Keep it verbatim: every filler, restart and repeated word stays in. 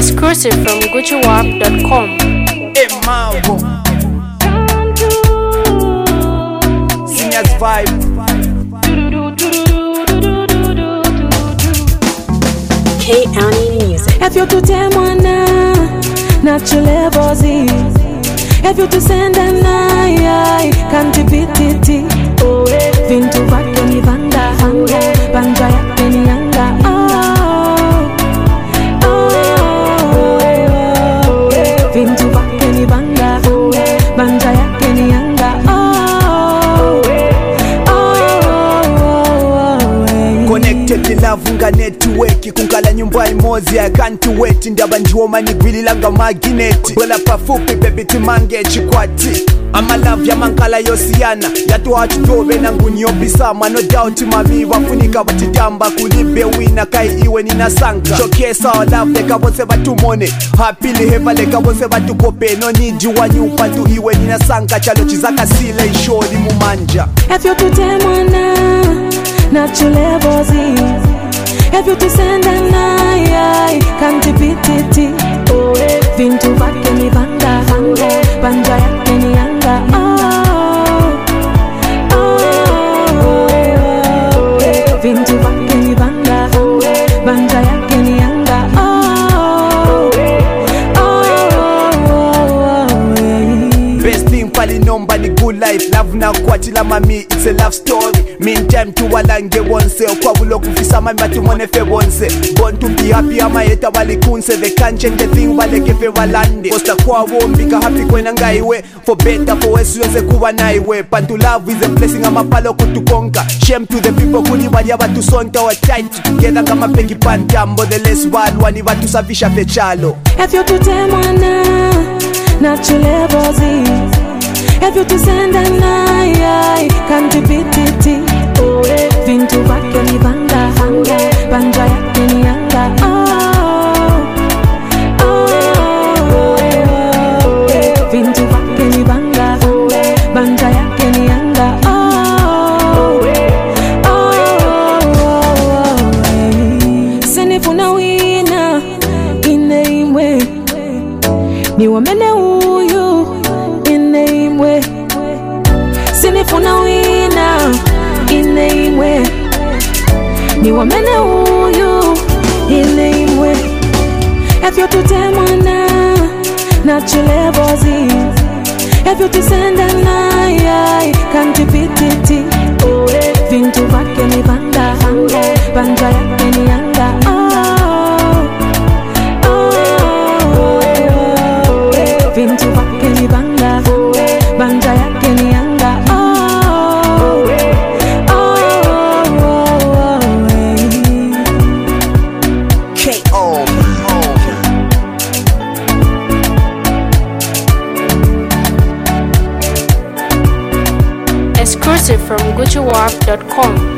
Exclusive from Gucci Warp dot com. Hey, Marvo. Singers vibe. K Annie Music. If you to tell mwana Naturally bozy. If you to send an eye Can't beat it. Vintu vake ni vanda hanga Banja yake ni yanga. Vintu vake ni vanda Banja yake ni yanga. Connected to love nga network kunkala nyumba imozi I can't wait ndaba ndiwoma nigwililanga magnet bola pafupi baby timange chikwati ama love ya mankala yosiyana yatuwachitobe nangunyobisama no doubt mami wafunika batidamba kulibe wina kai iwe ninasanka showcase our love leka bose batumone happily heva leka bose batukope no need you wanyupa tu iwe ninasanka chalo chizaka sile ishori mumanja. If you to tell mwana Naturally bozy. If you to send an eye Can't beat it. Vintu vake ni vanda hanga Banja yake ni yanga. Vintu vake ni vanda Banja yake ni yanga. Best thing pali nomba ni good life. Love na kwatila mami, it's a love story. Meantime to walange once kwa bulo kufisa mami batumone fe once. Born to be happy ama yeta wali kunse. They can't change the thing wale kefe walande. Posta kwa wombika happy kwena ngaiwe. For better for worse yose kuwa naiwe. Pan to love is a blessing ama palo kutukonka. Shame to the people kuni wali abatu sonta wa tight together kama peki pantambo. The less bad wani watu safisha fechalo. If you to tell mwana Naturally bozy. If you to send an eye Can't beat it. Vintu vake ni vanda hanga Banja yake ni yanga. Vintu vake ni vanda Banja yake ni yanga. Sinifuna wina ineimwe ni wamene uyu ineimwe. Sinifuna wina ineimwe ni wamene uyu ineimwe. If you to tell mwana Naturally bozy. If you to send an eye Can't beat it. Vintu vake ni vanda hanga Banja yake ni yanga. Vintu vake ni vanda Banja yake ni yanga. K O Exclusive from Gucci Warp dot com.